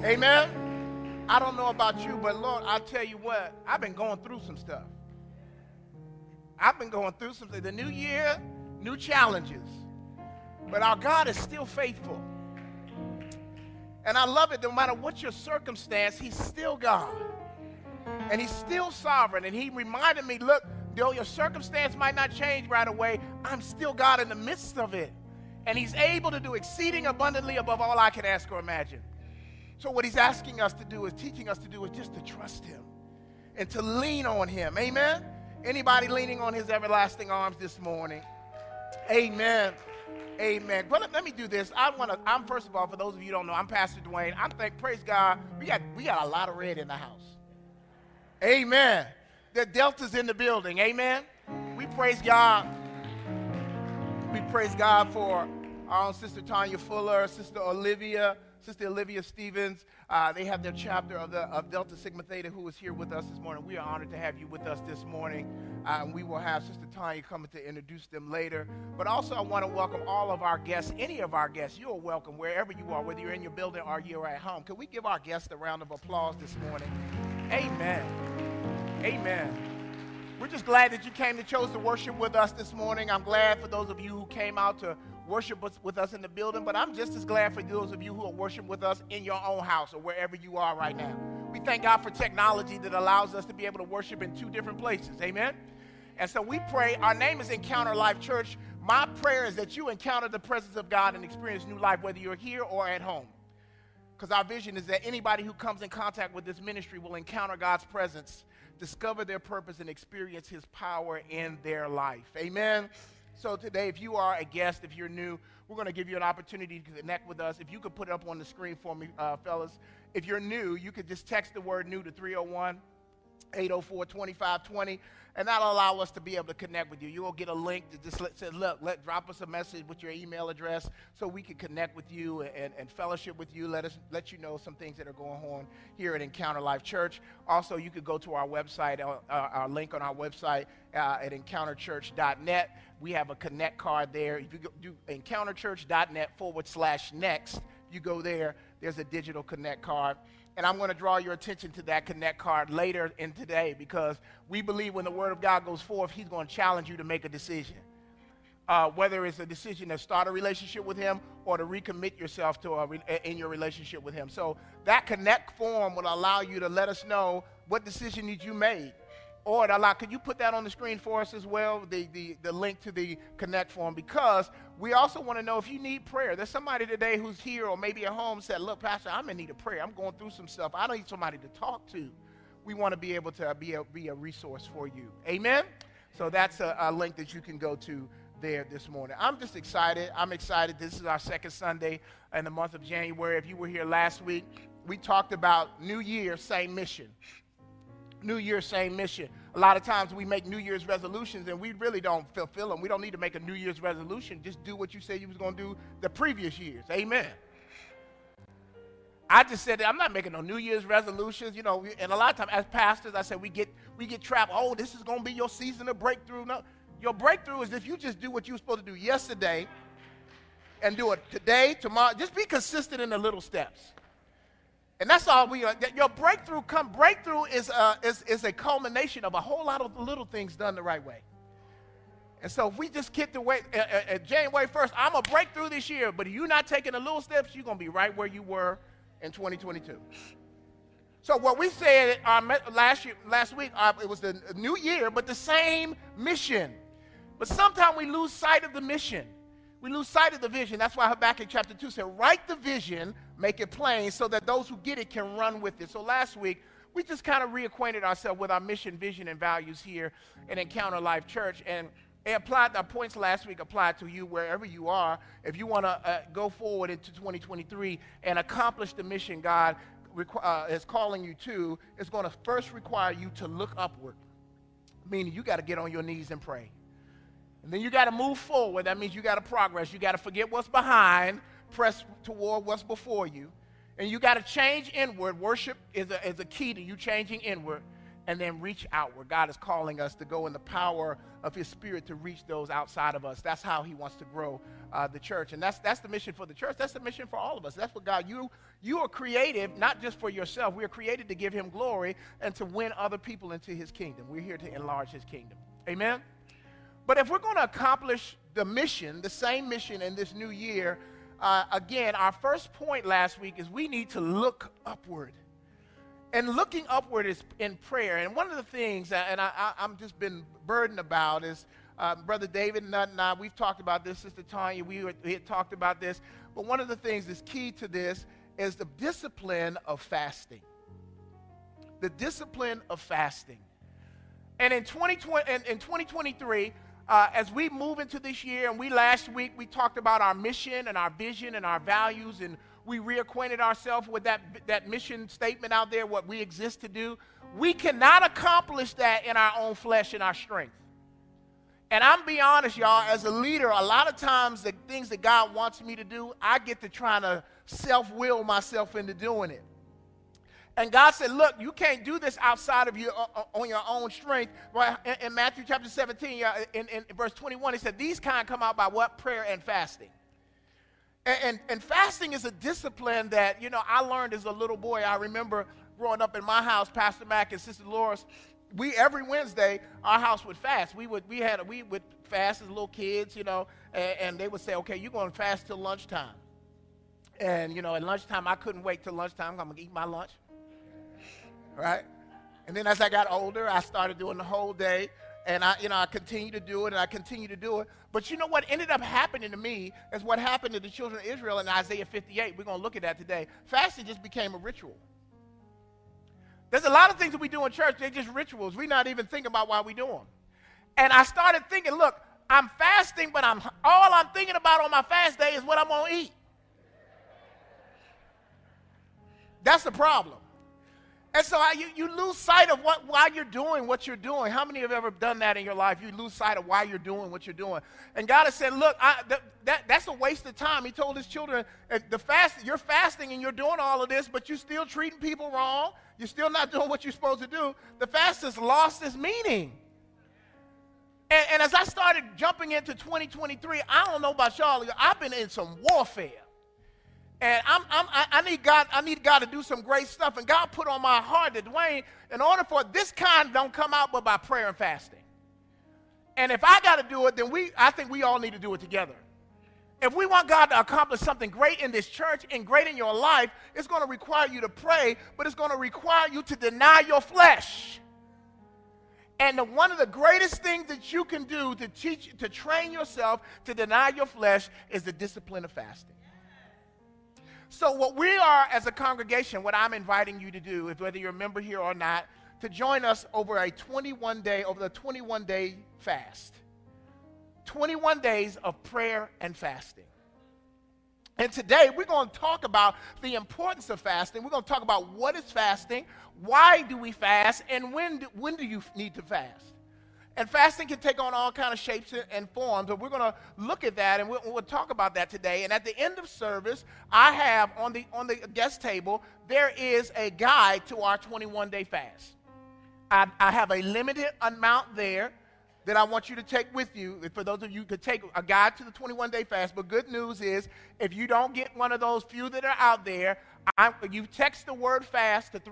Amen. I don't know about you, but Lord, I'll tell you what, I've been going through some stuff. I've been going through something. The new year, new challenges. But our God is still faithful. And I love it, no matter what your circumstance, he's still God. And he's still sovereign. And he reminded me, look, though your circumstance might not change right away, I'm still God in the midst of it. And he's able to do exceeding abundantly above all I can ask or imagine. So what he's asking us to do, is teaching us to do, is just to trust him and to lean on him. Amen? Anybody leaning on his everlasting arms this morning? Amen. Amen. But let me do this. I'm first of all, for those of you who don't know, I'm Pastor Dwayne. Praise God, we got a lot of red in the house. Amen. The Delta's in the building. Amen. We praise God. We praise God for our own Sister Tanya Fuller, Sister Olivia Stevens. They have their chapter of Delta Sigma Theta who is here with us this morning. We are honored to have you with us this morning. And we will have Sister Tanya coming to introduce them later. But also I want to welcome all of our guests, any of our guests. You're welcome wherever you are, whether you're in your building or you're at home. Can we give our guests a round of applause this morning? Amen. Amen. We're just glad that you chose to worship with us this morning. I'm glad for those of you who came out to worship with us in the building, but I'm just as glad for those of you who are worshiping with us in your own house or wherever you are right now. We thank God for technology that allows us to be able to worship in two different places. Amen? And so we pray. Our name is Encounter Life Church. My prayer is that you encounter the presence of God and experience new life, whether you're here or at home. Because our vision is that anybody who comes in contact with this ministry will encounter God's presence, discover their purpose, and experience his power in their life. Amen? So today, if you are a guest, if you're new, we're going to give you an opportunity to connect with us. If you could put it up on the screen for me, fellas. If you're new, you could just text the word new to 301-804-2520, and that'll allow us to be able to connect with you. You'll get a link that just says, drop us a message with your email address so we can connect with you and fellowship with you. Let you know some things that are going on here at Encounter Life Church. Also, you could go to our website, our link on our website at encounterchurch.net. We have a connect card there. If you do encounterchurch.net/next, you go there, there's a digital connect card. And I'm going to draw your attention to that connect card later in today, because we believe when the word of God goes forth, he's going to challenge you to make a decision. Whether it's a decision to start a relationship with him or to recommit yourself to in your relationship with him. So that connect form will allow you to let us know what decision that you made. Or could you put that on the screen for us as well, the link to the connect form? Because we also want to know if you need prayer. There's somebody today who's here or maybe at home said, look, Pastor, I'm in need of prayer. I'm going through some stuff. I need somebody to talk to. We want to be able to be a resource for you. Amen? So that's a link that you can go to there this morning. I'm just excited. I'm excited. This is our second Sunday in the month of January. If you were here last week, we talked about New Year, same mission. New Year, same mission. A lot of times we make New Year's resolutions and we really don't fulfill them. We don't need to make a New Year's resolution. Just do what you said you was going to do the previous years. Amen. I just said that I'm not making no New Year's resolutions, and a lot of times as pastors, I said we get trapped. Oh, this is going to be your season of breakthrough. No, your breakthrough is if you just do what you were supposed to do yesterday and do it today, tomorrow. Just be consistent in the little steps. And that's all we are. Your breakthrough is a culmination of a whole lot of little things done the right way. And so if we just get the way at January 1st, I'm going to break through this year, but if you're not taking the little steps, you're going to be right where you were in 2022. So what we said last week, it was the new year, but the same mission. But sometimes we lose sight of the mission. We lose sight of the vision. That's why Habakkuk chapter 2 said, write the vision, make it plain, so that those who get it can run with it. So last week, we just kind of reacquainted ourselves with our mission, vision, and values here at Encounter Life Church. And our points last week applied to you wherever you are. If you want to go forward into 2023 and accomplish the mission God is calling you to, it's going to first require you to look upward, meaning you got to get on your knees and pray. And then you got to move forward. That means you got to progress. You got to forget what's behind, press toward what's before you. And you got to change inward. Worship is a key to you changing inward. and then reach outward. God is calling us to go in the power of his Spirit to reach those outside of us. That's how he wants to grow the church. And that's the mission for the church. That's the mission for all of us. That's what God, you are created not just for yourself. We are created to give him glory and to win other people into his kingdom. We're here to enlarge his kingdom. Amen? But if we're going to accomplish the mission, the same mission in this new year, again, our first point last week is we need to look upward. And looking upward is in prayer. And one of the things, and I'm just been burdened about, is Brother David and I, we've talked about this, Sister Tanya, we had talked about this. But one of the things that's key to this is the discipline of fasting. The discipline of fasting. And in 2023, as we move into this year, and last week we talked about our mission and our vision and our values, and we reacquainted ourselves with that mission statement out there, what we exist to do. We cannot accomplish that in our own flesh and our strength. And I'm be honest, y'all, as a leader, a lot of times the things that God wants me to do, I get to trying to self-will myself into doing it. And God said, look, you can't do this outside of you on your own strength. Right? In Matthew chapter 17, in verse 21, he said, these kind come out by what? Prayer and fasting. And fasting is a discipline that, I learned as a little boy. I remember growing up in my house, Pastor Mack and Sister Loris, every Wednesday, our house would fast. We would fast as little kids, and they would say, okay, you're going to fast till lunchtime. And, at lunchtime, I couldn't wait till lunchtime. I'm going to eat my lunch. Right? And then as I got older, I started doing the whole day. And I continue to do it, and I continue to do it. But you know what ended up happening to me is what happened to the children of Israel in Isaiah 58. We're going to look at that today. Fasting just became a ritual. There's a lot of things that we do in church, they're just rituals. We're not even thinking about why we do them. And I started thinking, look, I'm fasting, but all I'm thinking about on my fast day is what I'm going to eat. That's the problem. And so you lose sight of why you're doing what you're doing. How many have ever done that in your life? You lose sight of why you're doing what you're doing. And God has said, look, that's a waste of time. He told his children, you're fasting and you're doing all of this, but you're still treating people wrong. You're still not doing what you're supposed to do. The fast has lost its meaning. And as I started jumping into 2023, I don't know about y'all, I've been in some warfare. And I need God to do some great stuff. And God put on my heart that, Dwayne, in order for this kind don't come out but by prayer and fasting. And if I got to do it, then I think we all need to do it together. If we want God to accomplish something great in this church and great in your life, it's going to require you to pray, but it's going to require you to deny your flesh. And one of the greatest things that you can do to train yourself to deny your flesh is the discipline of fasting. So what we are as a congregation, what I'm inviting you to do, is whether you're a member here or not, to join us over the 21-day fast. 21 days of prayer and fasting. And today we're going to talk about the importance of fasting. We're going to talk about what is fasting, why do we fast, and when do you need to fast. And fasting can take on all kinds of shapes and forms, but we're going to look at that, and we'll talk about that today. And at the end of service, I have on the guest table, there is a guide to our 21-day fast. I have a limited amount there that I want you to take with you. For those of you who could take a guide to the 21-day fast, but good news is if you don't get one of those few that are out there, you text the word FAST to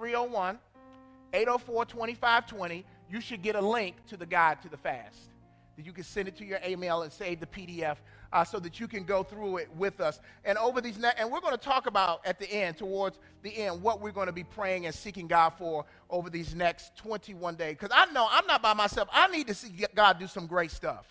301-804-2520. You should get a link to the guide to the fast. That you can send it to your email and save the PDF so that you can go through it with us. And over these and we're going to talk about at the end, towards the end, what we're going to be praying and seeking God for over these next 21 days. Because I know I'm not by myself. I need to see God do some great stuff.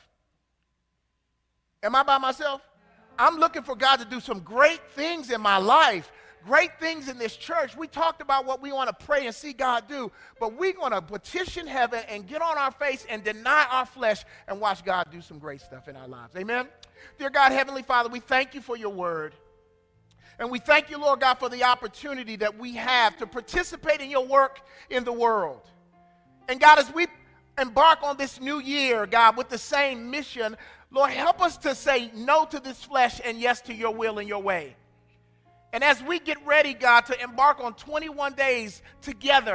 Am I by myself? I'm looking for God to do some great things in my life. Great things in this church. We talked about what we want to pray and see God do, but we're going to petition heaven and get on our face and deny our flesh and watch God do some great stuff in our lives. Amen? Dear God, Heavenly Father, we thank you for your word. And we thank you, Lord God, for the opportunity that we have to participate in your work in the world. And God, as we embark on this new year, God, with the same mission, Lord, help us to say no to this flesh and yes to your will and your way. And as we get ready, God, to embark on 21 days together,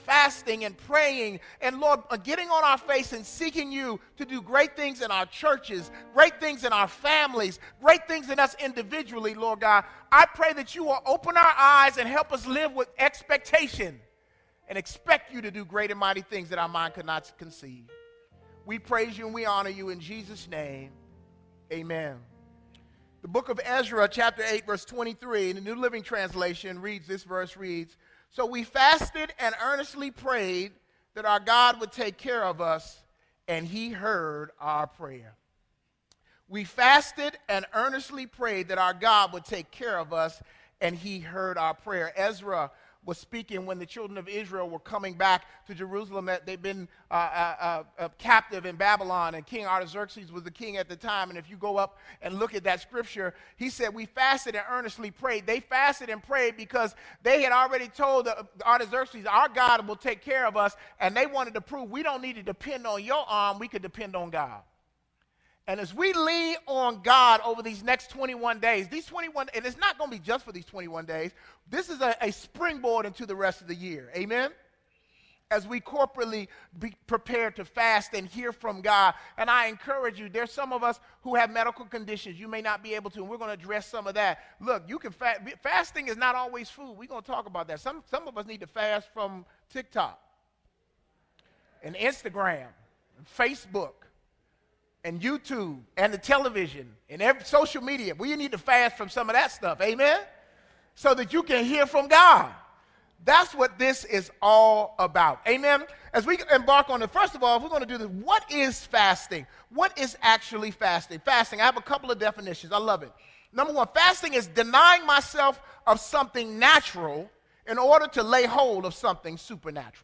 fasting and praying and, Lord, getting on our face and seeking you to do great things in our churches, great things in our families, great things in us individually, Lord God. I pray that you will open our eyes and help us live with expectation and expect you to do great and mighty things that our mind could not conceive. We praise you and we honor you in Jesus' name. Amen. The book of Ezra, chapter 8, verse 23, in the New Living Translation reads, this verse reads, "So we fasted and earnestly prayed that our God would take care of us, and he heard our prayer." We fasted and earnestly prayed that our God would take care of us, and he heard our prayer. Ezra was speaking when the children of Israel were coming back to Jerusalem. They'd been captive in Babylon, and King Artaxerxes was the king at the time. And if you go up and look at that scripture, he said, we fasted and earnestly prayed. They fasted and prayed because they had already told Artaxerxes, our God will take care of us, and they wanted to prove we don't need to depend on your arm, we could depend on God. And as we lean on God over these next 21 days, and it's not going to be just for these 21 days, this is a springboard into the rest of the year. Amen? As we corporately be prepared to fast and hear from God. And I encourage you, there's some of us who have medical conditions. You may not be able to, and we're going to address some of that. Look, you can fasting is not always food. We're going to talk about that. Some of us need to fast from TikTok and Instagram and Facebook and YouTube and the television and every social media. We need to fast from some of that stuff, amen? So that you can hear from God. That's what this is all about, amen? As we embark on it, first of all, if we're going to do this, what is fasting? What is actually fasting? Fasting, I have a couple of definitions. I love it. Number one, fasting is denying myself of something natural in order to lay hold of something supernatural.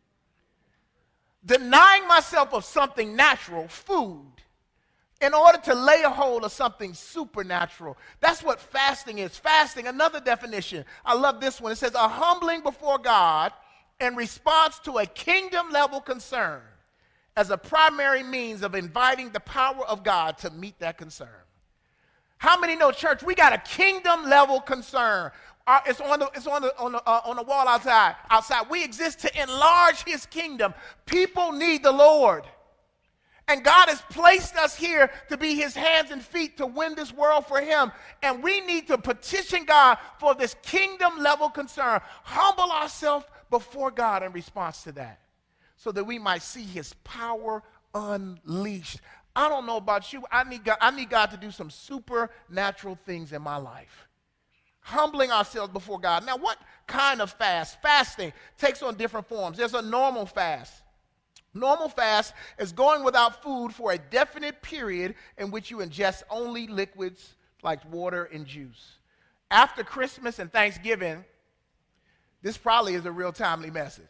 Denying myself of something natural, food, in order to lay a hold of something supernatural. That's what fasting is. Fasting, another definition. I love this one. It says, a humbling before God in response to a kingdom-level concern as a primary means of inviting the power of God to meet that concern. How many know, church, we got a kingdom-level concern? It's on the wall outside. We exist to enlarge his kingdom. People need the Lord. And God has placed us here to be his hands and feet to win this world for him. And we need to petition God for this kingdom-level concern. Humble ourselves before God in response to that so that we might see his power unleashed. I don't know about you. I need God to do some supernatural things in my life. Humbling ourselves before God. Now, what kind of fast? Fasting takes on different forms. There's a normal fast. Normal fast is going without food for a definite period in which you ingest only liquids like water and juice. After Christmas and Thanksgiving, this probably is a real timely message.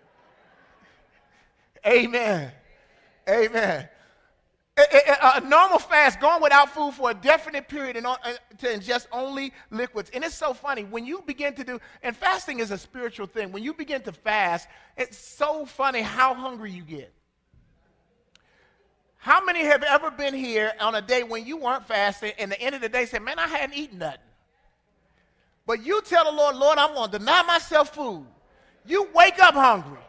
Amen. Amen. A normal fast, going without food for a definite period to ingest only liquids. And it's so funny, when you begin to do, and fasting is a spiritual thing. When you begin to fast, it's so funny how hungry you get. How many have ever been here on a day when you weren't fasting, and at the end of the day said, man, I hadn't eaten nothing. But you tell the Lord, Lord, I'm going to deny myself food. You wake up hungry.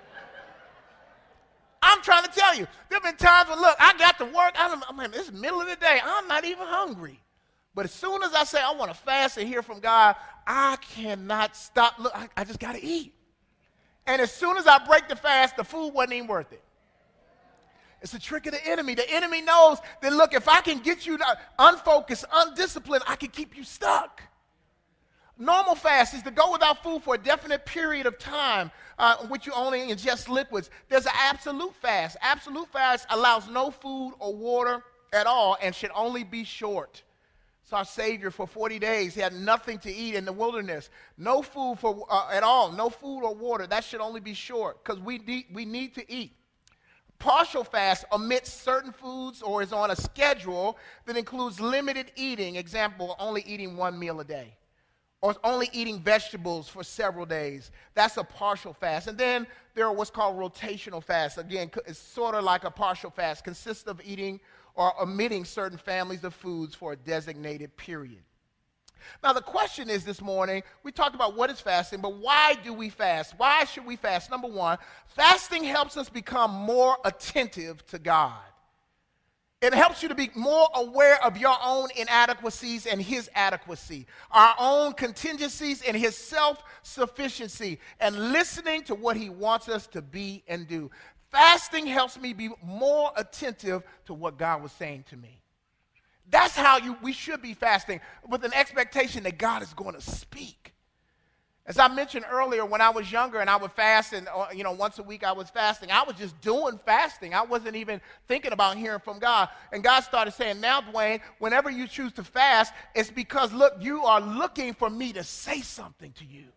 I'm trying to tell you, there have been times when, look, I got to work. It's the middle of the day. I'm not even hungry. But as soon as I say I want to fast and hear from God, I cannot stop. Look, I just got to eat. And as soon as I break the fast, the food wasn't even worth it. It's a trick of the enemy. The enemy knows that, look, if I can get you unfocused, undisciplined, I can keep you stuck. Normal fast is to go without food for a definite period of time in which you only ingest liquids. There's an absolute fast. Absolute fast allows no food or water at all and should only be short. So our Savior for 40 days, he had nothing to eat in the wilderness. No food at all, no food or water. That should only be short because we need to eat. Partial fast omits certain foods or is on a schedule that includes limited eating. Example, only eating one meal a day. Or only eating vegetables for several days. That's a partial fast. And then there are what's called rotational fasts. Again, it's sort of like a partial fast. Consists of eating or omitting certain families of foods for a designated period. Now, the question is this morning, we talked about what is fasting, but why do we fast? Why should we fast? Number one, fasting helps us become more attentive to God. It helps you to be more aware of your own inadequacies and his adequacy, our own contingencies and his self-sufficiency, and listening to what he wants us to be and do. Fasting helps me be more attentive to what God was saying to me. That's how we should be fasting, with an expectation that God is going to speak. As I mentioned earlier, when I was younger and I would fast, and once a week I was fasting, I was just doing fasting. I wasn't even thinking about hearing from God. And God started saying, now, Dwayne, whenever you choose to fast, it's because, look, you are looking for me to say something to you.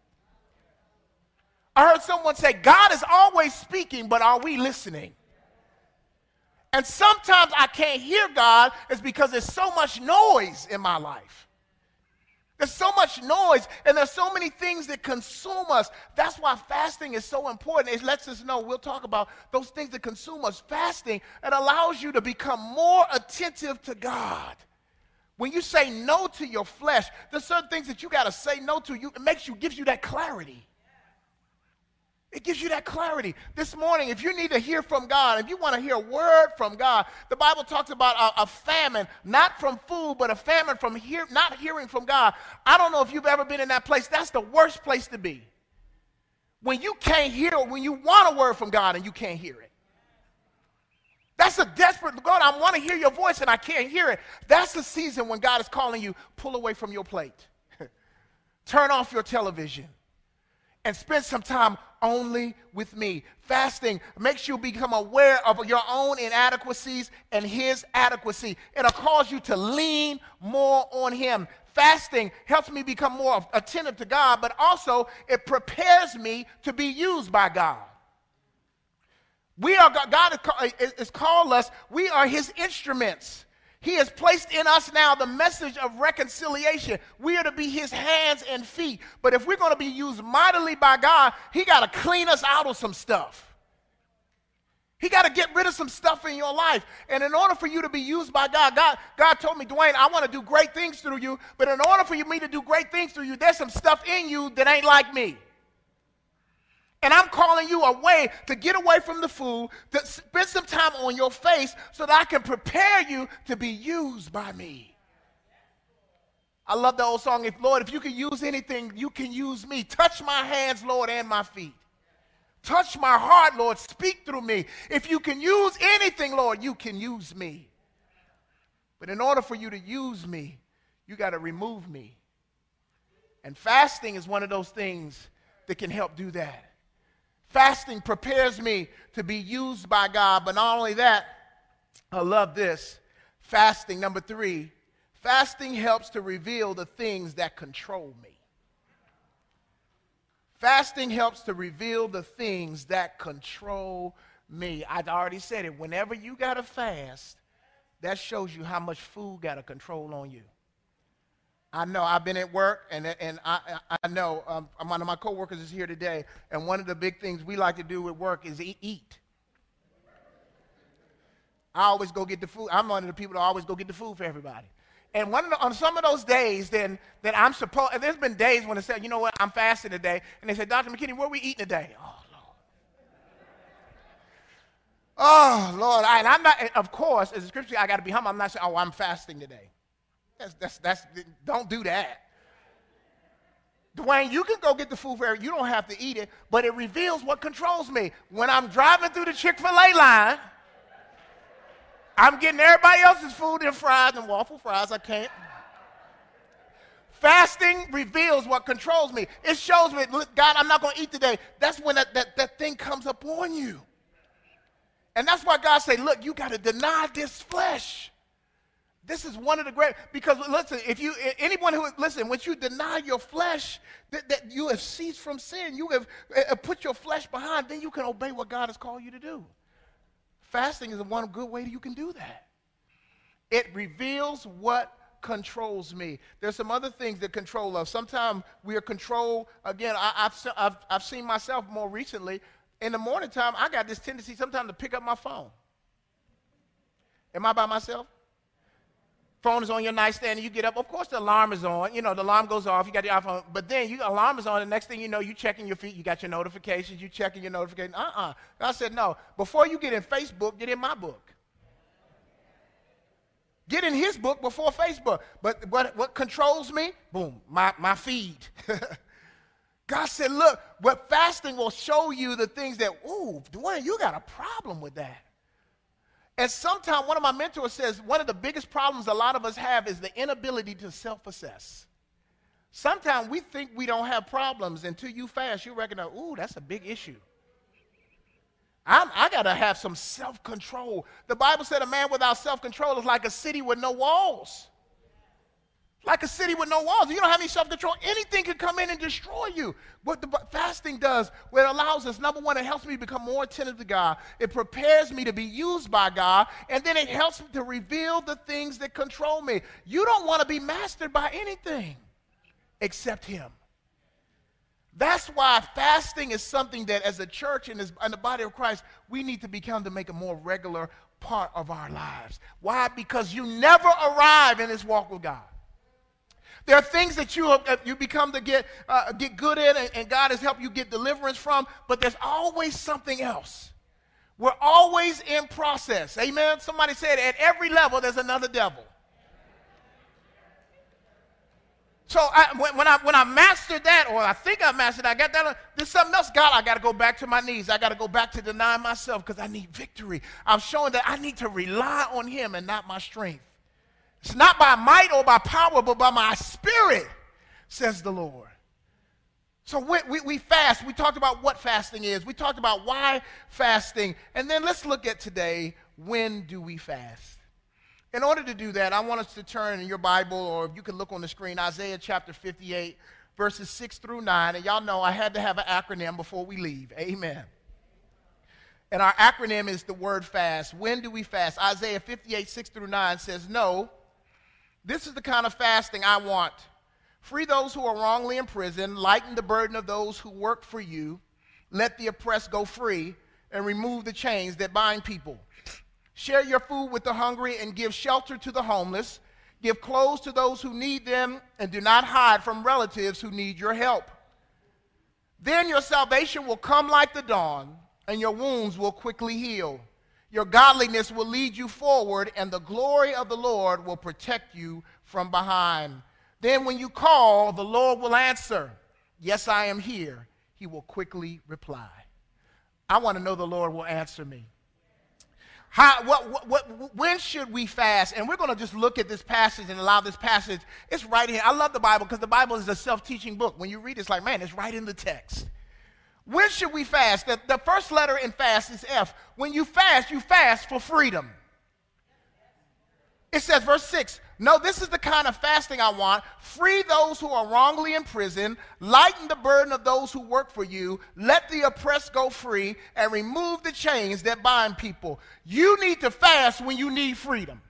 I heard someone say, God is always speaking, but are we listening? And sometimes I can't hear God is because there's so much noise in my life. There's so much noise, and there's so many things that consume us. That's why fasting is so important. It lets us know, we'll talk about those things that consume us. Fasting, it allows you to become more attentive to God. When you say no to your flesh, there's certain things that you got to say no to. It gives you that clarity. It gives you that clarity. This morning, if you need to hear from God, if you want to hear a word from God, the Bible talks about a famine, not from food, but a famine from not hearing from God. I don't know if you've ever been in that place. That's the worst place to be. When you can't hear, when you want a word from God and you can't hear it. That's a desperate, God, I want to hear your voice and I can't hear it. That's the season when God is calling you, pull away from your plate. Turn off your television. And spend some time only with me. Fasting makes you become aware of your own inadequacies and his adequacy. It'll cause you to lean more on him. Fasting helps me become more attentive to God, but also it prepares me to be used by God. God has called us, we are his instruments. He has placed in us now the message of reconciliation. We are to be his hands and feet. But if we're going to be used mightily by God, he got to clean us out of some stuff. He got to get rid of some stuff in your life. And in order for you to be used by God, God told me, Dwayne, I want to do great things through you. But in order for me to do great things through you, there's some stuff in you that ain't like me. And I'm calling you away to get away from the food, to spend some time on your face so that I can prepare you to be used by me. I love the old song, if you can use anything, you can use me. Touch my hands, Lord, and my feet. Touch my heart, Lord, speak through me. If you can use anything, Lord, you can use me. But in order for you to use me, you got to remove me. And fasting is one of those things that can help do that. Fasting prepares me to be used by God, but not only that, I love this. Fasting, number 3, fasting helps to reveal the things that control me. Fasting helps to reveal the things that control me. I already said it. Whenever you got to fast, that shows you how much food got a control on you. I know I've been at work, and I know one of my coworkers is here today, and one of the big things we like to do at work is eat. I always go get the food. I'm one of the people that always go get the food for everybody. And on some of those days, then I'm supposed, and there's been days when they say, you know what, I'm fasting today, and they say, Dr. McKinney, what are we eating today? Oh, Lord. And I'm not, of course, as a scripture, I got to be humble. I'm not saying, I'm fasting today. Don't do that. Dwayne, you can go get the food for you don't have to eat it, but it reveals what controls me. When I'm driving through the Chick-fil-A line, I'm getting everybody else's food and fries and waffle fries. I can't. Fasting reveals what controls me. It shows me, look, God, I'm not going to eat today. That's when that thing comes upon you. And that's why God said, look, you got to deny this flesh. This is one of the great, because listen, once you deny your flesh, that you have ceased from sin, you have put your flesh behind, then you can obey what God has called you to do. Fasting is one good way that you can do that. It reveals what controls me. There's some other things that control us. Sometimes we are controlled, again, I've seen myself more recently, in the morning time, I got this tendency sometimes to pick up my phone. Am I by myself? Phone is on your nightstand, and you get up. Of course, the alarm is on. You know, the alarm goes off. You got the iPhone. But then alarm is on. The next thing you know, you checking your feed. You got your notifications. You checking your notifications. God said, no. Before you get in Facebook, get in my book. Get in his book before Facebook. But what controls me? Boom, my feed. God said, look, what fasting will show you the things that, ooh, Dwayne, you got a problem with that. And sometimes one of my mentors says one of the biggest problems a lot of us have is the inability to self-assess. Sometimes we think we don't have problems until you fast. You recognize, ooh, that's a big issue. I got to have some self-control. The Bible said a man without self-control is like a city with no walls. Like a city with no walls. You don't have any self-control. Anything can come in and destroy you. What the fasting does, what it allows us, number one, it helps me become more attentive to God. It prepares me to be used by God. And then it helps me to reveal the things that control me. You don't want to be mastered by anything except him. That's why fasting is something that as a church and as the body of Christ, we need to become to make a more regular part of our lives. Why? Because you never arrive in this walk with God. There are things that you become to get good at, and God has helped you get deliverance from, but there's always something else. We're always in process. Amen? Somebody said at every level there's another devil. So when I mastered that, or I think I mastered it, I got that, there's something else. God, I got to go back to my knees. I got to go back to denying myself because I need victory. I'm showing that I need to rely on him and not my strength. It's not by might or by power, but by my spirit, says the Lord. So we fast. We talked about what fasting is. We talked about why fasting. And then let's look at today, when do we fast? In order to do that, I want us to turn in your Bible, or if you can look on the screen, Isaiah chapter 58, verses 6 through 9. And y'all know I had to have an acronym before we leave. Amen. And our acronym is the word fast. When do we fast? Isaiah 58, 6 through 9 says, no, this is the kind of fasting I want. Free those who are wrongly imprisoned, lighten the burden of those who work for you, let the oppressed go free, and remove the chains that bind people. Share your food with the hungry and give shelter to the homeless. Give clothes to those who need them, and do not hide from relatives who need your help. Then your salvation will come like the dawn, and your wounds will quickly heal. Your godliness will lead you forward, and the glory of the Lord will protect you from behind. Then when you call, the Lord will answer. Yes, I am here. He will quickly reply. I want to know the Lord will answer me. When should we fast? And we're going to just look at this passage and allow this passage. It's right here. I love the Bible because the Bible is a self-teaching book. When you read it, it's like, man, it's right in the text. When should we fast? The first letter in fast is F. When you fast for freedom. It says, verse 6, no, this is the kind of fasting I want. Free those who are wrongly imprisoned, lighten the burden of those who work for you, let the oppressed go free, and remove the chains that bind people. You need to fast when you need freedom.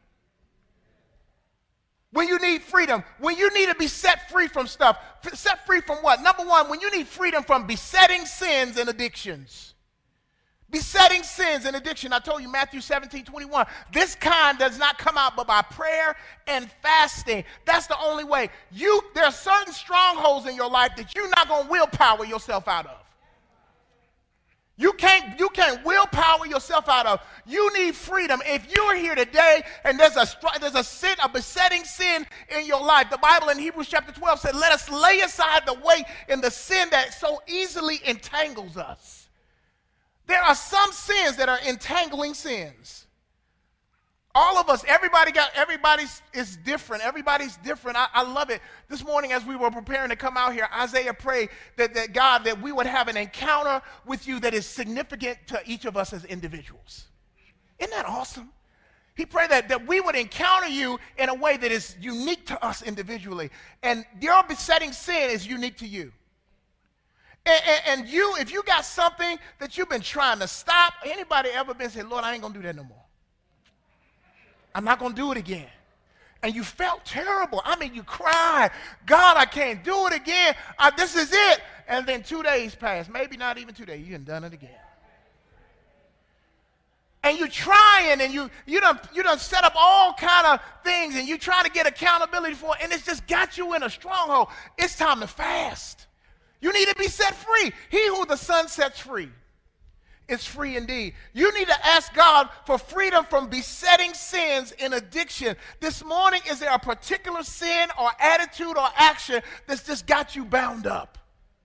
When you need freedom, when you need to be set free from stuff. Set free from what? Number one, when you need freedom from besetting sins and addictions. Besetting sins and addiction. I told you, Matthew 17:21. This kind does not come out but by prayer and fasting. That's the only way. There are certain strongholds in your life that you're not going to willpower yourself out of. You can't willpower yourself out of. You need freedom. If you're here today and there's a besetting sin in your life, the Bible in Hebrews chapter 12 said, let us lay aside the weight and the sin that so easily entangles us. There are some sins that are entangling sins. All of us, everybody is different. Everybody's different. I love it. This morning as we were preparing to come out here, Isaiah prayed that God, that we would have an encounter with you that is significant to each of us as individuals. Isn't that awesome? He prayed that we would encounter you in a way that is unique to us individually. And your besetting sin is unique to you. And you, if you got something that you've been trying to stop, anybody ever been saying, Lord, I ain't going to do that no more. I'm not going to do it again. And you felt terrible. I mean, you cried. God, I can't do it again. This is it. And then 2 days passed. Maybe not even 2 days. You done it again. And you're trying, and you done set up all kind of things, and you're trying to get accountability for it, and it's just got you in a stronghold. It's time to fast. You need to be set free. He who the Son sets free is free indeed. You need to ask God for freedom from besetting sins and addiction. This morning, is there a particular sin or attitude or action that's just got you bound up?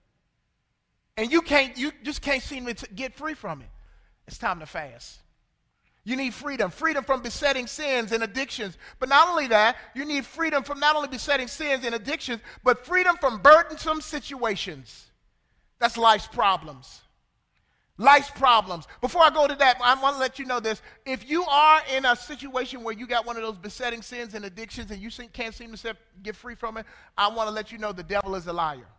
And you just can't seem to get free from it. It's time to fast. You need freedom from besetting sins and addictions. But not only that, you need freedom from not only besetting sins and addictions, but freedom from burdensome situations. That's life's problems. Life's problems. Before I go to that, I want to let you know this. If you are in a situation where you got one of those besetting sins and addictions and you can't seem to get free from it, I want to let you know the devil is a liar.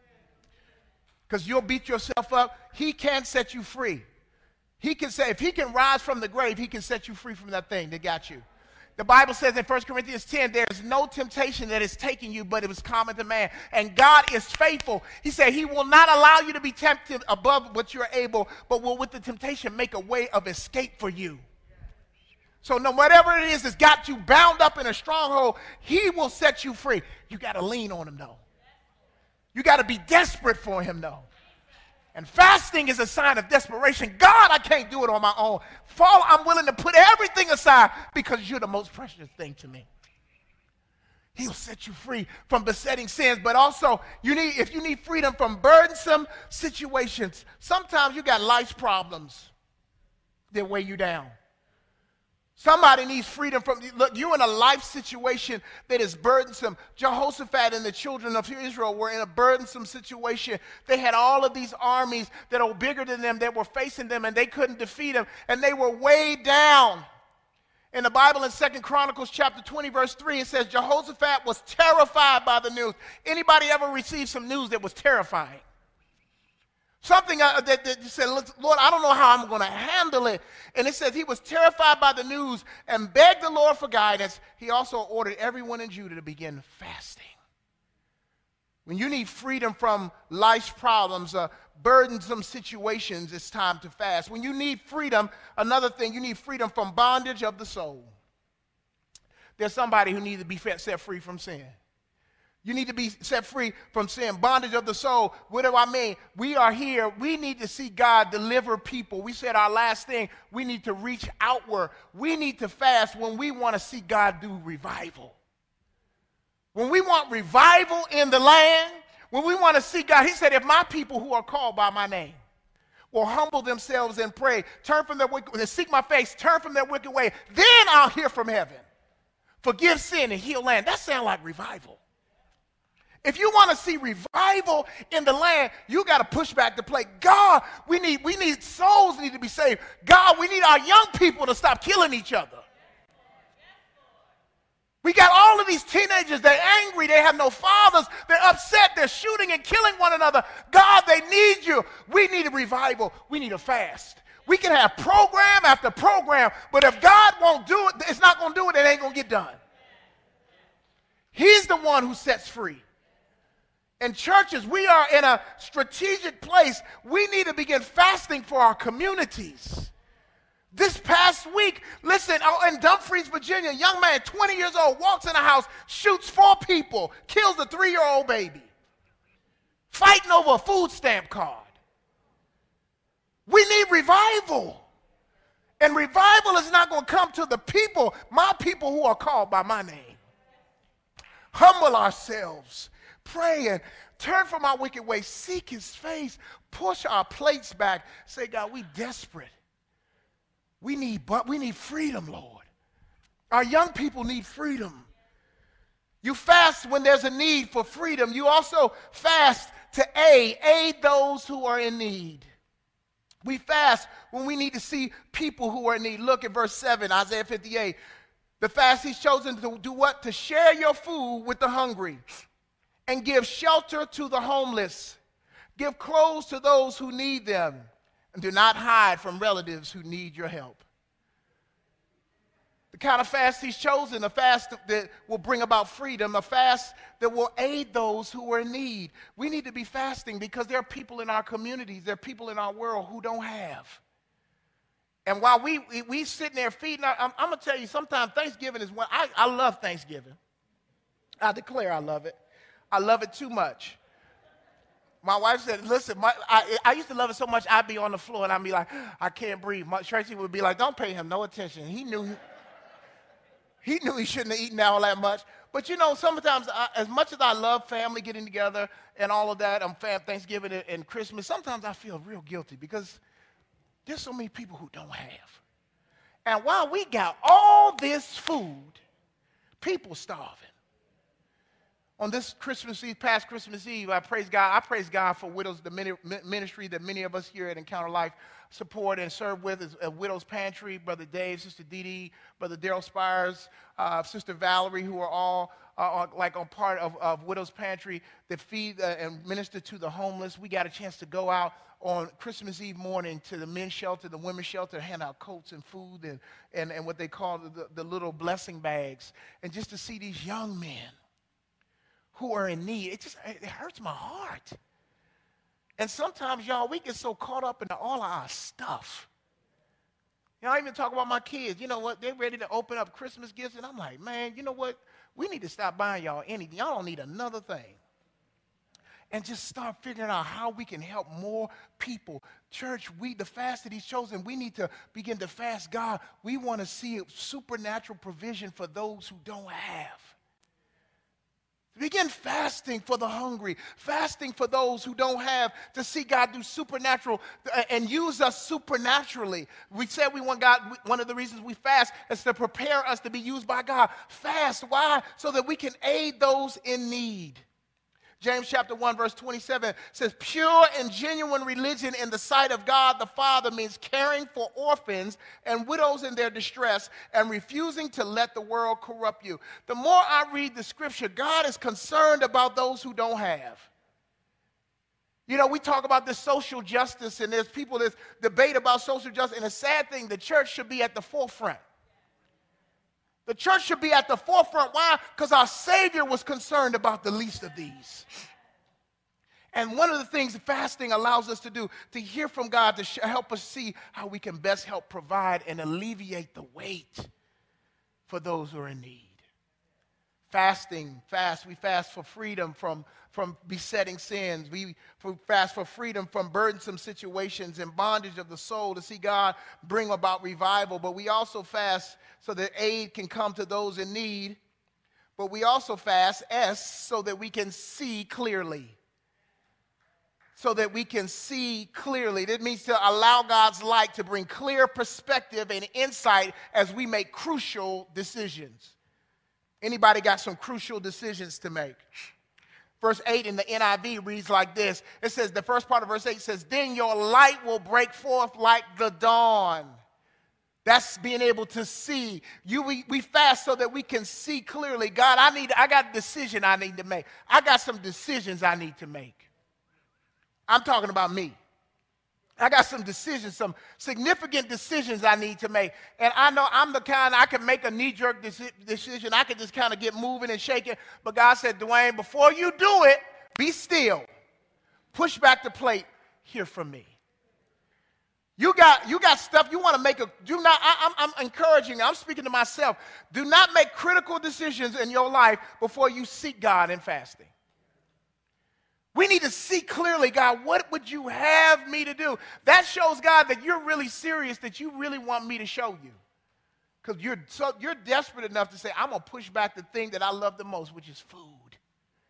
Because you'll beat yourself up. He can't set you free. He can say, if he can rise from the grave, he can set you free from that thing that got you. The Bible says in 1 Corinthians 10, there is no temptation that is taking you, but it was common to man. And God is faithful. He said he will not allow you to be tempted above what you're able, but will with the temptation make a way of escape for you. So no, whatever it is that's got you bound up in a stronghold, he will set you free. You got to lean on him, though. You got to be desperate for him, though. And fasting is a sign of desperation. God, I can't do it on my own. Father, I'm willing to put everything aside because you're the most precious thing to me. He'll set you free from besetting sins, but also if you need freedom from burdensome situations, sometimes you got life's problems that weigh you down. Somebody needs freedom from, look, you're in a life situation that is burdensome. Jehoshaphat and the children of Israel were in a burdensome situation. They had all of these armies that are bigger than them that were facing them, and they couldn't defeat them, and they were weighed down. In the Bible, in 2 Chronicles chapter 20, verse 3, it says, Jehoshaphat was terrified by the news. Anybody ever received some news that was terrifying? Something that you said, Lord, I don't know how I'm going to handle it. And it says he was terrified by the news and begged the Lord for guidance. He also ordered everyone in Judah to begin fasting. When you need freedom from life's problems, burdensome situations, it's time to fast. When you need freedom, another thing, you need freedom from bondage of the soul. There's somebody who needs to be set free from sin. You need to be set free from sin, bondage of the soul. What do I mean? We are here. We need to see God deliver people. We said our last thing, we need to reach outward. We need to fast when we want to see God do revival. When we want revival in the land, when we want to see God, he said, if my people who are called by my name will humble themselves and pray, turn from their wicked, and seek my face, turn from their wicked way, then I'll hear from heaven. Forgive sin and heal land. That sounds like revival. If you want to see revival in the land, you got to push back the plate. God, we need souls need to be saved. God, we need our young people to stop killing each other. We got all of these teenagers, they're angry, they have no fathers, they're upset, they're shooting and killing one another. God, they need you. We need a revival. We need a fast. We can have program after program, but if God won't do it, it's not going to do it, it ain't going to get done. He's the one who sets free. And churches, we are in a strategic place. We need to begin fasting for our communities. This past week, listen, in Dumfries, Virginia, a young man, 20 years old, walks in a house, shoots 4 people, kills a 3-year-old baby, fighting over a food stamp card. We need revival. And revival is not going to come to the people, my people who are called by my name. Humble ourselves. Pray and turn from our wicked ways, seek his face, push our plates back, say, God, we desperate. We need freedom, Lord. Our young people need freedom. You fast when there's a need for freedom. You also fast to aid those who are in need. We fast when we need to see people who are in need. Look at verse 7, Isaiah 58. The fast he's chosen to do what? To share your food with the hungry. And give shelter to the homeless. Give clothes to those who need them. And do not hide from relatives who need your help. The kind of fast he's chosen, a fast that will bring about freedom, a fast that will aid those who are in need. We need to be fasting because there are people in our communities, there are people in our world who don't have. And while we sitting there feeding, I'm going to tell you, sometimes Thanksgiving is when I love Thanksgiving. I declare I love it. I love it too much. My wife said, listen, I used to love it so much, I'd be on the floor and I'd be like, I can't breathe. Tracy would be like, don't pay him no attention. He knew he shouldn't have eaten all that much. But you know, sometimes, as much as I love family getting together and all of that, Thanksgiving and Christmas, sometimes I feel real guilty because there's so many people who don't have. And while we got all this food, people starving. On this Christmas Eve, past Christmas Eve, I praise God for Widows, the ministry that many of us here at Encounter Life support and serve with is a Widows Pantry. Brother Dave, Sister Dee Dee, Brother Daryl Spires, Sister Valerie, who are all on part of Widows Pantry that feed and minister to the homeless. We got a chance to go out on Christmas Eve morning to the men's shelter, the women's shelter, hand out coats and food and what they call the little blessing bags. And just to see these young men who are in need, it hurts my heart. And sometimes, y'all, we get so caught up in all of our stuff. You know, I even talk about my kids. You know what? They're ready to open up Christmas gifts, and I'm like, man, you know what? We need to stop buying y'all anything. Y'all don't need another thing. And just start figuring out how we can help more people. Church, the fast that he's chosen, we need to begin to fast God. We want to see supernatural provision for those who don't have. Begin fasting for the hungry, fasting for those who don't have, to see God do supernatural and use us supernaturally. We said we want God, one of the reasons we fast is to prepare us to be used by God. Fast, why? So that we can aid those in need. James chapter 1 verse 27 says, pure and genuine religion in the sight of God the Father means caring for orphans and widows in their distress and refusing to let the world corrupt you. The more I read the scripture, God is concerned about those who don't have. You know, we talk about this social justice, and there's people that debate about social justice, and the sad thing, the church should be at the forefront. The church should be at the forefront. Why? Because our Savior was concerned about the least of these. And one of the things fasting allows us to do, to hear from God, to help us see how we can best help provide and alleviate the weight for those who are in need. We fast for freedom from besetting sins. We fast for freedom from burdensome situations and bondage of the soul, to see God bring about revival. But we also fast so that aid can come to those in need. But we also fast, so that we can see clearly. So that we can see clearly. That means to allow God's light to bring clear perspective and insight as we make crucial decisions. Anybody got some crucial decisions to make? Verse 8 in the NIV reads like this. It says, the first part of verse 8 says, then your light will break forth like the dawn. That's being able to see. We fast so that we can see clearly. God, I got a decision I need to make. I got some decisions I need to make. I'm talking about me. I got some decisions, some significant decisions I need to make. And I know I'm the kind, I can make a knee-jerk decision. I can just kind of get moving and shaking. But God said, Dwayne, before you do it, be still. Push back the plate. Hear from me. You got stuff you want to make. I'm encouraging you. I'm speaking to myself. Do not make critical decisions in your life before you seek God in fasting. We need to see clearly, God, what would you have me to do? That shows God that you're really serious, that you really want me to show you. Because you're desperate enough to say, I'm going to push back the thing that I love the most, which is food,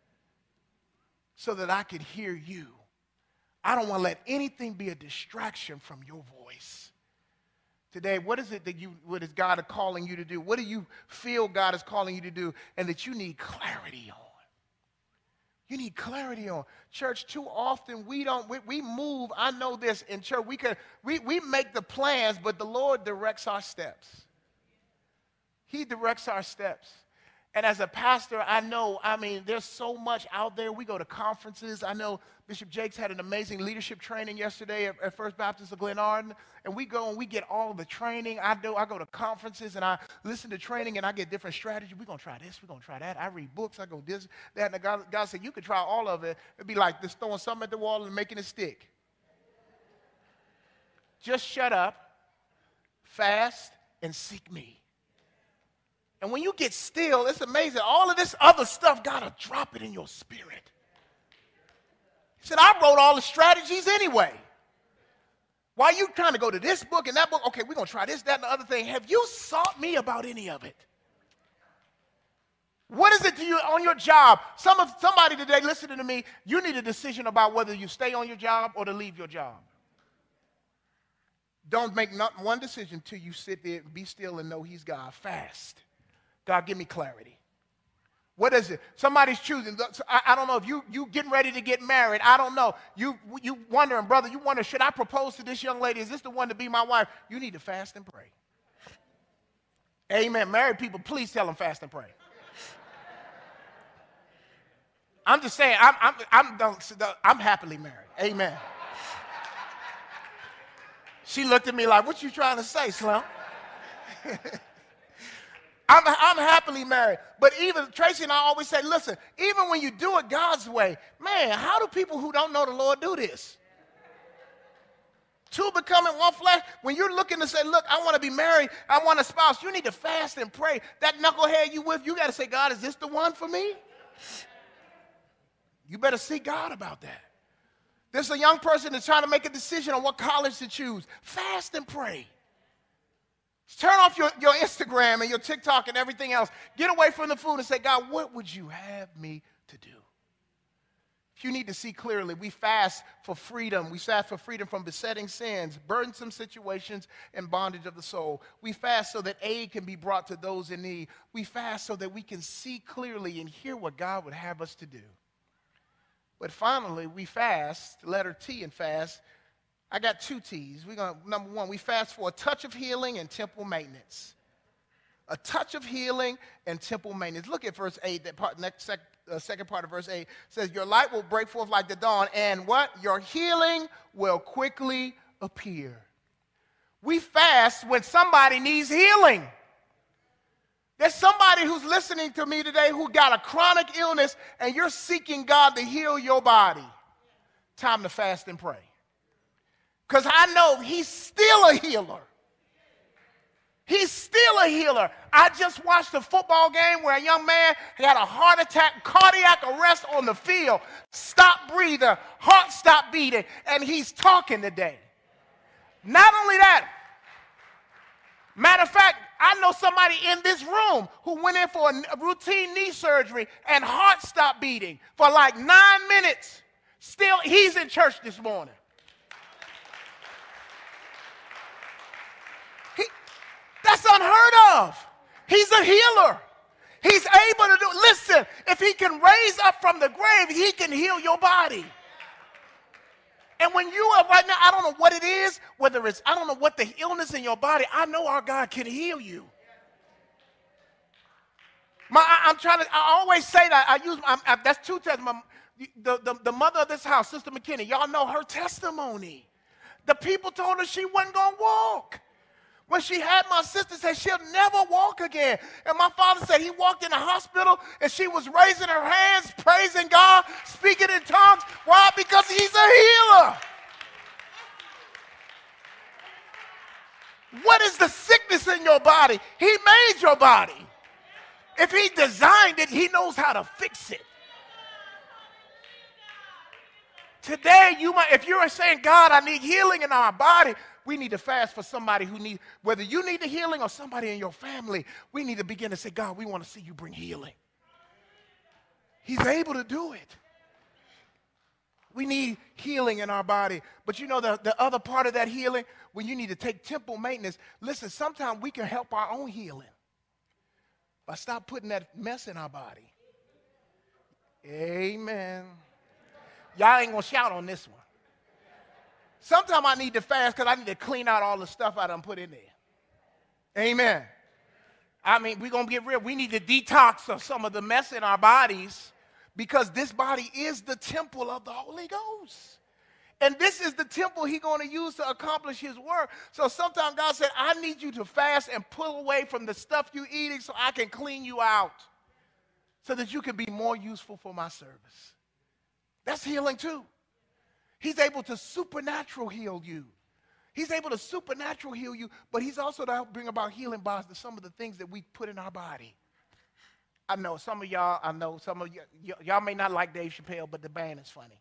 so that I could hear you. I don't want to let anything be a distraction from your voice. Today, what is it what is God calling you to do? What do you feel God is calling you to do and that you need clarity on? You need clarity on. Church, too often we move. I know this in church. We make the plans, but the Lord directs our steps. He directs our steps. And as a pastor, there's so much out there. We go to conferences. I know Bishop Jakes had an amazing leadership training yesterday at First Baptist of Glenarden. And we go and we get all of the training. I go to conferences and I listen to training and I get different strategies. We're going to try this. We're going to try that. I read books. I go this, that. And God said, you could try all of it. It'd be like just throwing something at the wall and making it stick. Just shut up fast, and seek me. And when you get still, it's amazing. All of this other stuff, God will drop it in your spirit. He said, I wrote all the strategies anyway. Why are you trying to go to this book and that book? Okay, we're going to try this, that, and the other thing. Have you sought me about any of it? What is it to you on your job? Somebody today listening to me, you need a decision about whether you stay on your job or to leave your job. Don't make not one decision till you sit there and be still and know he's God. Fast. God, give me clarity. What is it? Somebody's choosing. I don't know if you getting ready to get married. I don't know. You wondering, brother, you wonder, should I propose to this young lady? Is this the one to be my wife? You need to fast and pray. Amen. Married people, please tell them fast and pray. I'm just saying, I'm happily married. Amen. She looked at me like, what you trying to say, Slim? I'm happily married. But even Tracy and I always say, listen, even when you do it God's way, man, how do people who don't know the Lord do this? Two becoming one flesh. When you're looking to say, look, I want to be married, I want a spouse, you need to fast and pray. That knucklehead you with, you got to say, God, is this the one for me? You better seek God about that. There's a young person that's trying to make a decision on what college to choose. Fast and pray. Turn off your Instagram and your TikTok and everything else. Get away from the food and say, God, what would you have me to do? If you need to see clearly, we fast for freedom. We fast for freedom from besetting sins, burdensome situations, and bondage of the soul. We fast so that aid can be brought to those in need. We fast so that we can see clearly and hear what God would have us to do. But finally, we fast, letter T in fast. I got two T's. Number one, we fast for a touch of healing and temple maintenance. A touch of healing and temple maintenance. Look at verse 8, second part of verse 8 says, your light will break forth like the dawn, and what? Your healing will quickly appear. We fast when somebody needs healing. There's somebody who's listening to me today who got a chronic illness and you're seeking God to heal your body. Time to fast and pray. Because I know he's still a healer. He's still a healer. I just watched a football game where a young man had a heart attack, cardiac arrest on the field. Stopped breathing, heart stopped beating, and he's talking today. Not only that, matter of fact, I know somebody in this room who went in for a routine knee surgery and heart stopped beating for like 9 minutes. Still, he's in church this morning. That's unheard of. He's a healer. He's able to do, listen, if he can raise up from the grave, he can heal your body. And when you are right now, I don't know what it is, whether it's, I don't know what the illness in your body, I know our God can heal you. I always say that, that's two testimonies. The mother of this house, Sister McKinney, y'all know her testimony. The people told her she wasn't going to walk. When she had my sister said she'll never walk again. And my father said he walked in the hospital and she was raising her hands, praising God, speaking in tongues. Why? Because he's a healer. What is the sickness in your body? He made your body. If he designed it, he knows how to fix it. Today, if you're saying, God, I need healing in our body, we need to fast for somebody who needs, whether you need the healing or somebody in your family, we need to begin to say, God, we want to see you bring healing. He's able to do it. We need healing in our body. But you know the other part of that healing, when you need to take temple maintenance, listen, sometimes we can help our own healing by stop putting that mess in our body. Amen. Y'all ain't going to shout on this one. Sometimes I need to fast because I need to clean out all the stuff I done put in there. Amen. I mean, we're going to get real. We need to detox of some of the mess in our bodies because this body is the temple of the Holy Ghost. And this is the temple he's going to use to accomplish his work. So sometimes God said, I need you to fast and pull away from the stuff you're eating so I can clean you out so that you can be more useful for my service. That's healing too. He's able to supernatural heal you. He's able to supernatural heal you, but he's also to help bring about healing by some of the things that we put in our body. I know some of y'all may not like Dave Chappelle, but the band is funny.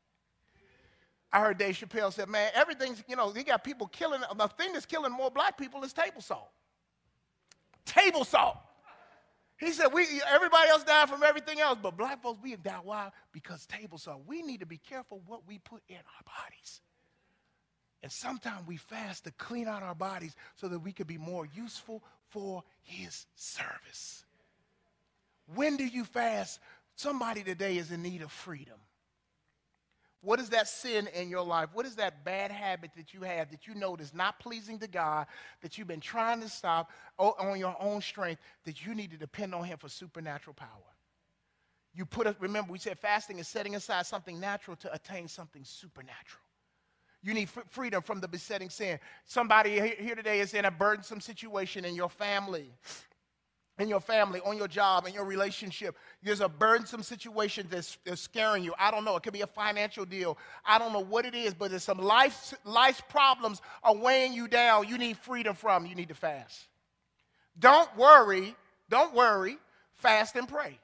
I heard Dave Chappelle said, man, everything's, he got people killing. The thing that's killing more black people is table salt. Table salt. He said, everybody else died from everything else, but black folks, we die. Why? Because table salt. We need to be careful what we put in our bodies. And sometimes we fast to clean out our bodies so that we can be more useful for his service. When do you fast? Somebody today is in need of freedom. What is that sin in your life? What is that bad habit that you have that you know is not pleasing to God, that you've been trying to stop on your own strength, that you need to depend on him for supernatural power? Remember, we said fasting is setting aside something natural to attain something supernatural. You need freedom from the besetting sin. Somebody here today is in a burdensome situation in your family, on your job, in your relationship. There's a burdensome situation that's scaring you. I don't know. It could be a financial deal. I don't know what it is, but there's some life's problems are weighing you down. You need freedom from. You need to fast. Don't worry. Fast and pray.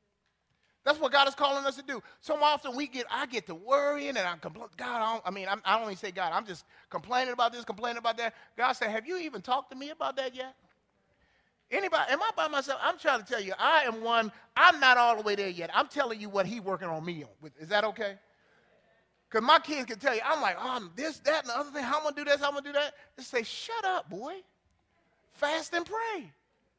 That's what God is calling us to do. So often I get to worrying and I'm complaining. God, I don't even say God. I'm just complaining about this, complaining about that. God said, have you even talked to me about that yet? Anybody? Am I by myself? I'm trying to tell you, I'm not all the way there yet. I'm telling you what he's working on me on. Is that okay? Because my kids can tell you, I'm like, this, that, and the other thing. How I'm going to do this, how I'm going to do that. Just say, shut up, boy. Fast and pray.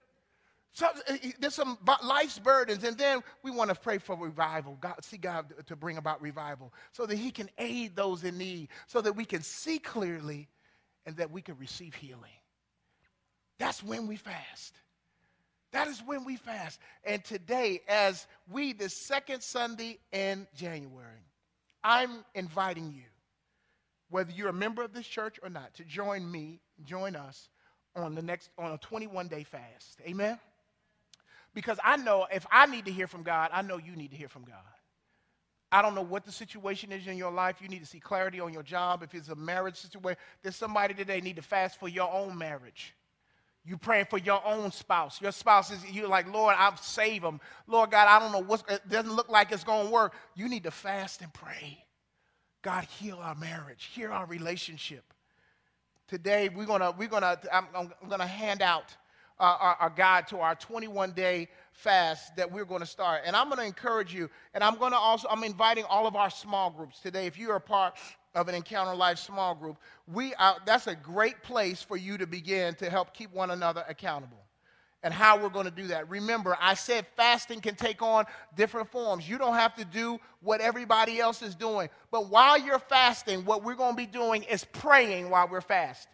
So, there's some life's burdens, and then we want to pray for revival. See God to bring about revival so that he can aid those in need, so that we can see clearly and that we can receive healing. That's when we fast. That is when we fast. And today, the second Sunday in January, I'm inviting you, whether you're a member of this church or not, to join us on a 21-day fast. Amen? Because I know if I need to hear from God, I know you need to hear from God. I don't know what the situation is in your life. You need to see clarity on your job. If it's a marriage situation, there's somebody today need to fast for your own marriage. You praying for your own spouse. Your spouse you're like, Lord, I'll save them. Lord God, I don't know it doesn't look like it's going to work. You need to fast and pray. God, heal our marriage, heal our relationship. Today, I'm gonna hand out our guide to our 21-day fast that we're going to start. And I'm going to encourage you, and I'm inviting all of our small groups today. If you're a part of an Encounter Life small group, that's a great place for you to begin to help keep one another accountable. And how we're going to do that. Remember, I said fasting can take on different forms. You don't have to do what everybody else is doing. But while you're fasting, what we're going to be doing is praying while we're fasting.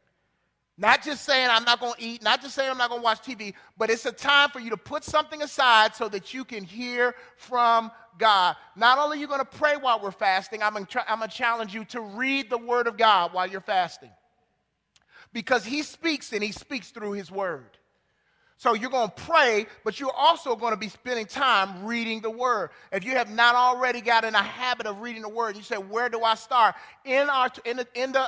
Not just saying I'm not going to eat, not just saying I'm not going to watch TV, but it's a time for you to put something aside so that you can hear from God. Not only are you going to pray while we're fasting, I'm going to challenge you to read the Word of God while you're fasting. Because he speaks, and he speaks through his Word. So you're going to pray, but you're also going to be spending time reading the Word. If you have not already got in a habit of reading the Word, you say, where do I start? In the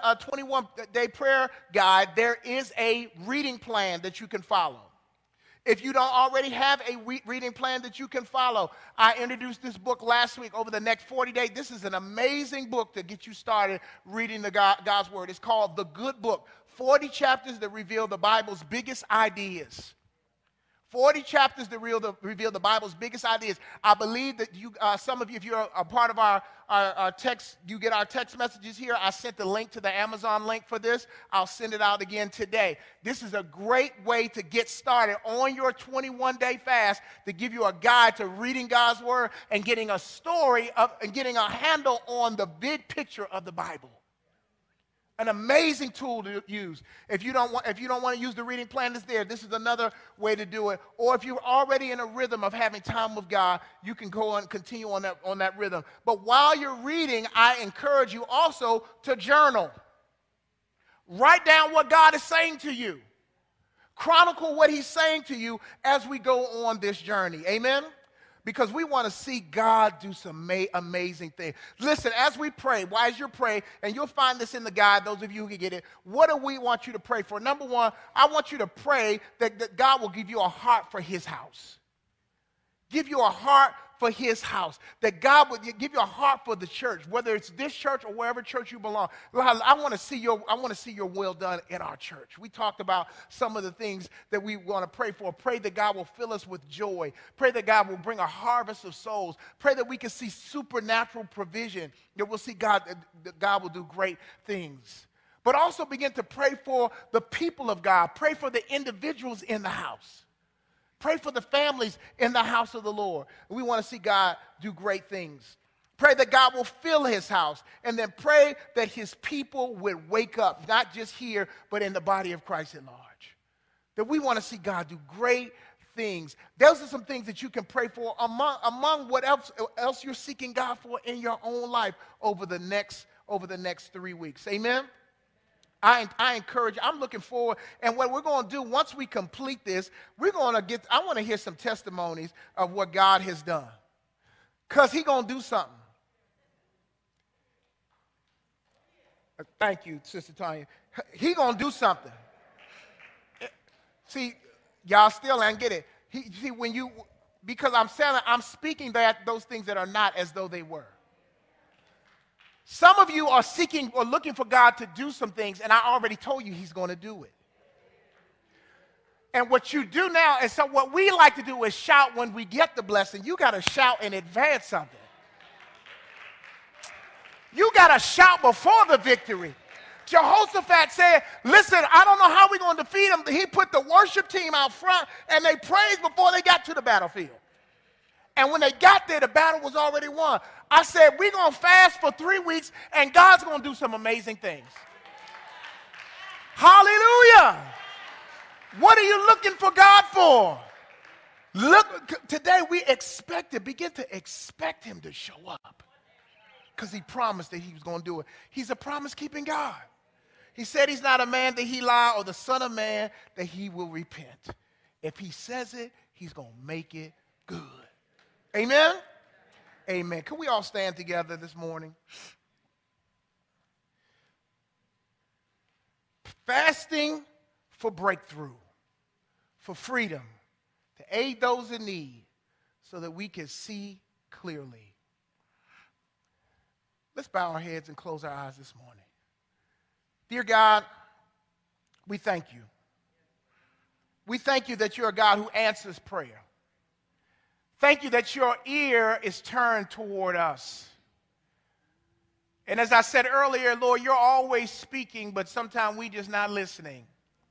21-day prayer guide, there is a reading plan that you can follow. If you don't already have a reading plan that you can follow, I introduced this book last week. Over the next 40 days, this is an amazing book to get you started reading God's Word. It's called The Good Book, 40 chapters that reveal the Bible's biggest ideas. 40 chapters that reveal the Bible's biggest ideas. I believe that some of you, if you're a part of our text, you get our text messages here. I sent the link to the Amazon link for this. I'll send it out again today. This is a great way to get started on your 21-day fast, to give you a guide to reading God's Word and getting a and getting a handle on the big picture of the Bible. An amazing tool to use. If you don't want to use the reading plan that's there, this is another way to do it. Or if you're already in a rhythm of having time with God, you can go and continue on that rhythm. But while you're reading, I encourage you also to journal. Write down what God is saying to you. Chronicle what he's saying to you as we go on this journey. Amen? because we want to see God do some amazing things. Listen, as we pray, as you pray, and you'll find this in the guide, those of you who can get it, what do we want you to pray for? Number one, I want you to pray that God will give you a heart for his house. Give you a heart for his house. That God would give you a heart for the church, whether it's this church or wherever church you belong. I want to see your will done in our church. We talked about some of the things that we want to pray for. Pray that God will fill us with joy. Pray that God will bring a harvest of souls. Pray that we can see supernatural provision. That we'll see that God will do great things. But also begin to pray for the people of God. Pray for the individuals in the house. Pray for the families in the house of the Lord. We want to see God do great things. Pray that God will fill his house. And then pray that his people would wake up, not just here, but in the body of Christ at large. That we want to see God do great things. Those are some things that you can pray for among what else you're seeking God for in your own life over the next 3 weeks. Amen? I encourage you. I'm looking forward. And what we're going to do, once we complete this, I want to hear some testimonies of what God has done. Because he's going to do something. Thank you, Sister Tanya. He's going to do something. See, y'all still ain't get it. Because I'm speaking those things that are not as though they were. Some of you are seeking or looking for God to do some things, and I already told you he's going to do it. And what you do now, and so what we like to do is shout when we get the blessing. You got to shout in advance of it. You got to shout before the victory. Jehoshaphat said, listen, I don't know how we're going to defeat him. He put the worship team out front, and they praised before they got to the battlefield. And when they got there, the battle was already won. I said, we're going to fast for 3 weeks, and God's going to do some amazing things. Hallelujah. What are you looking for God for? Look, today we begin to expect him to show up. Because he promised that he was going to do it. He's a promise-keeping God. He said he's not a man that he lie, or the son of man that he will repent. If he says it, he's going to make it good. Amen? Amen. Can we all stand together this morning? Fasting for breakthrough, for freedom, to aid those in need so that we can see clearly. Let's bow our heads and close our eyes this morning. Dear God, we thank you. We thank you that you're a God who answers prayer. Thank you that your ear is turned toward us. And as I said earlier, Lord, you're always speaking, but sometimes we just not listening.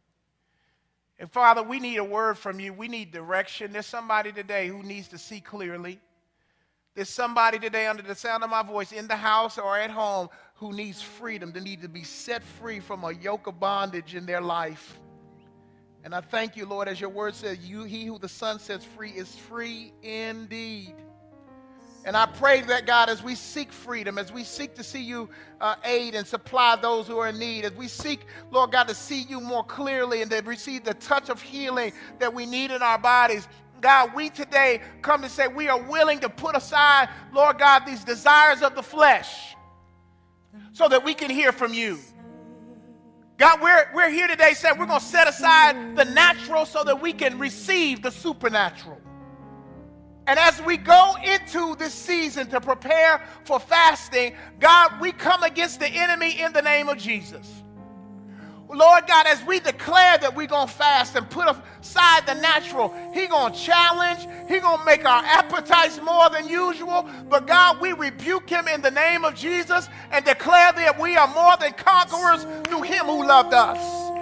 And Father, we need a word from you. We need direction. There's somebody today who needs to see clearly. There's somebody today under the sound of my voice in the house or at home who needs freedom. They need to be set free from a yoke of bondage in their life. And I thank you, Lord, as your word says, he who the Son sets free is free indeed. And I pray that, God, as we seek freedom, as we seek to see you aid and supply those who are in need, as we seek, Lord God, to see you more clearly and to receive the touch of healing that we need in our bodies, God, we today come to say we are willing to put aside, Lord God, these desires of the flesh so that we can hear from you. God, we're here today saying we're going to set aside the natural so that we can receive the supernatural. And as we go into this season to prepare for fasting, God, we come against the enemy in the name of Jesus. Lord God, as we declare that we're going to fast and put aside the natural, he's going to challenge, he's going to make our appetites more than usual. But God, we rebuke him in the name of Jesus and declare that we are more than conquerors through him who loved us.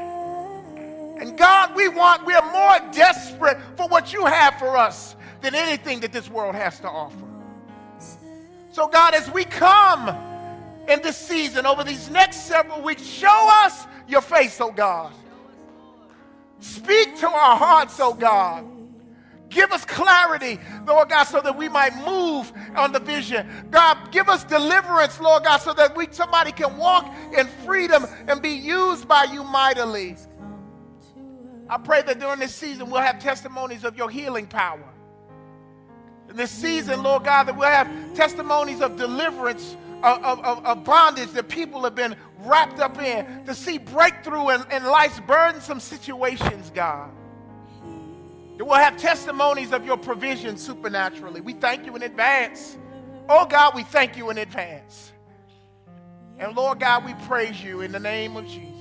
And God, we are more desperate for what you have for us than anything that this world has to offer. So God, as we come in this season over these next several weeks, show us your face, oh God. Speak to our hearts, oh God. Give us clarity, Lord God, so that we might move on the vision. God, give us deliverance, Lord God, so that somebody can walk in freedom and be used by you mightily. I pray that during this season we'll have testimonies of your healing power. In this season, Lord God, that we'll have testimonies of deliverance, of bondage that people have been wrapped up in, to see breakthrough in life's burdensome situations, God. That we'll have testimonies of your provision supernaturally. We thank you in advance. Oh God, we thank you in advance. And Lord God, we praise you in the name of Jesus.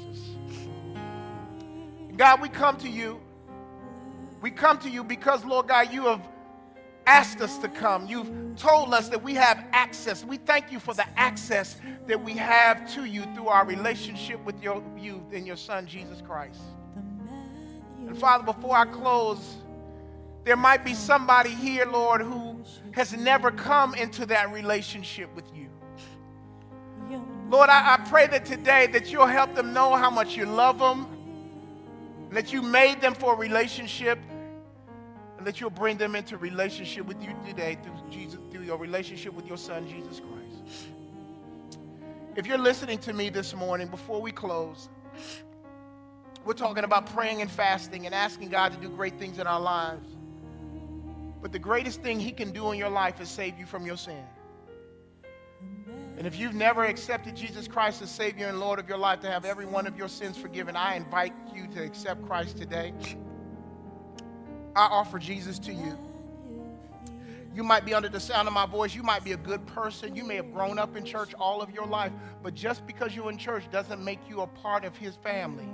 God, we come to you. We come to you because, Lord God, you have asked us to come. You've told us that we have access. We thank you for the access that we have to you through our relationship with you and your Son, Jesus Christ. And Father, before I close, there might be somebody here, Lord, who has never come into that relationship with you. Lord, I pray that today that you'll help them know how much you love them, and that you made them for a relationship, and that you'll bring them into relationship with you today through your relationship with your Son, Jesus Christ. If you're listening to me this morning, before we close, we're talking about praying and fasting and asking God to do great things in our lives. But the greatest thing he can do in your life is save you from your sin. And if you've never accepted Jesus Christ as Savior and Lord of your life, to have every one of your sins forgiven, I invite you to accept Christ today. I offer Jesus to you. You might be under the sound of my voice. You might be a good person. You may have grown up in church all of your life. But just because you're in church doesn't make you a part of his family.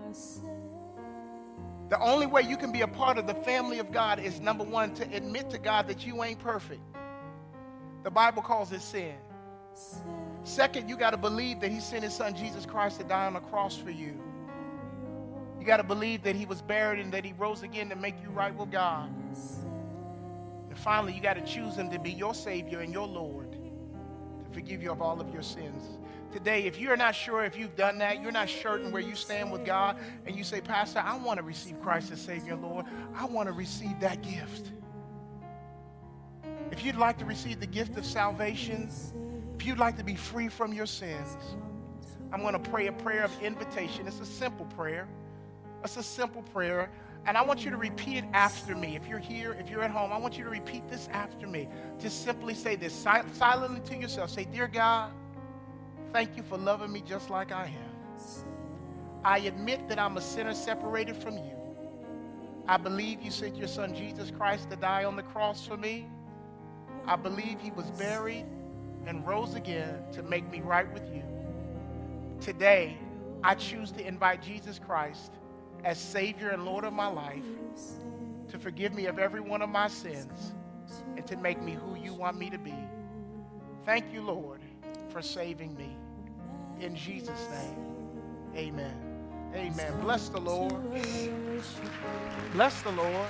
The only way you can be a part of the family of God is, number one, to admit to God that you ain't perfect. The Bible calls it sin. Second, you got to believe that he sent his Son Jesus Christ to die on the cross for you. You got to believe that he was buried and that he rose again to make you right with God. And finally, you got to choose him to be your Savior and your Lord, to forgive you of all of your sins. Today, if you're not sure if you've done that, you're not certain where you stand with God, and you say, Pastor, I want to receive Christ as Savior and Lord. I want to receive that gift. If you'd like to receive the gift of salvation, if you'd like to be free from your sins, I'm going to pray a prayer of invitation. It's a simple prayer. It's a simple prayer. And I want you to repeat it after me. If you're here, if you're at home, I want you to repeat this after me. Just simply say this silently to yourself. Say, Dear God, thank you for loving me just like I am. I admit that I'm a sinner separated from you. I believe you sent your Son Jesus Christ to die on the cross for me. I believe he was buried and rose again to make me right with you. Today, I choose to invite Jesus Christ as Savior and Lord of my life, to forgive me of every one of my sins and to make me who you want me to be. Thank you, Lord, for saving me. In Jesus' name, amen. Amen. Bless the Lord. Bless the Lord.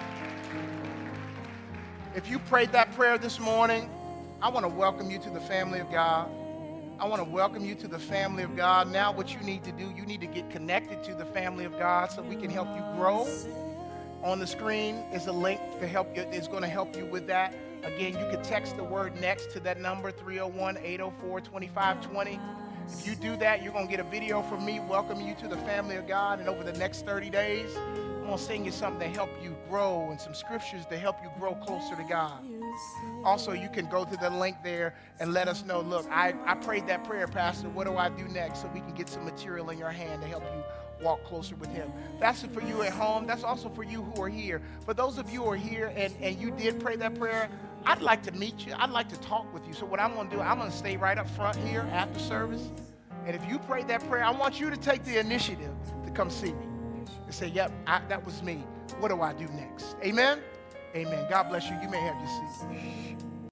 If you prayed that prayer this morning, I want to welcome you to the family of God. I want to welcome you to the family of God. Now what you need to do, you need to get connected to the family of God so we can help you grow. On the screen is a link to help you. It's going to help you with that. Again, you can text the word NEXT to that number, 301-804-2520. If you do that, you're going to get a video from me welcoming you to the family of God. And over the next 30 days, I'm going to sing you something to help you grow and some scriptures to help you grow closer to God. Also, you can go to the link there and let us know, look, I prayed that prayer, Pastor. What do I do next? So we can get some material in your hand to help you walk closer with him. That's for you at home. That's also for you who are here. For those of you who are here and you did pray that prayer, I'd like to meet you. I'd like to talk with you. So what I'm going to do, I'm going to stay right up front here after service. And if you prayed that prayer, I want you to take the initiative to come see me and say, yep, that was me. What do I do next? Amen? Amen. God bless you. You may have your seat.